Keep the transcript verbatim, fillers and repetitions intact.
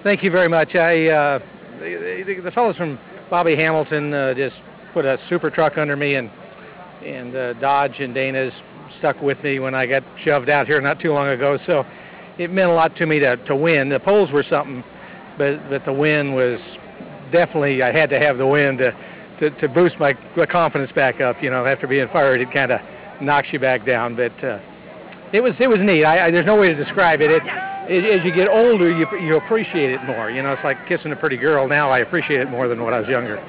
Thank you very much. I uh, the, the, the fellows from Bobby Hamilton uh, just put a super truck under me, and and uh, Dodge and Dana's stuck with me when I got shoved out here not too long ago. So it meant a lot to me to, to win. The poles were something, but but the win was definitely, I had to have the win to to, to boost my confidence back up. You know, after being fired, it kind of knocks you back down. But uh, it was it was neat. I, I, there's no way to describe it. It as you get older, you you appreciate it more. You know, it's like kissing a pretty girl. Now I appreciate it more than when I was younger.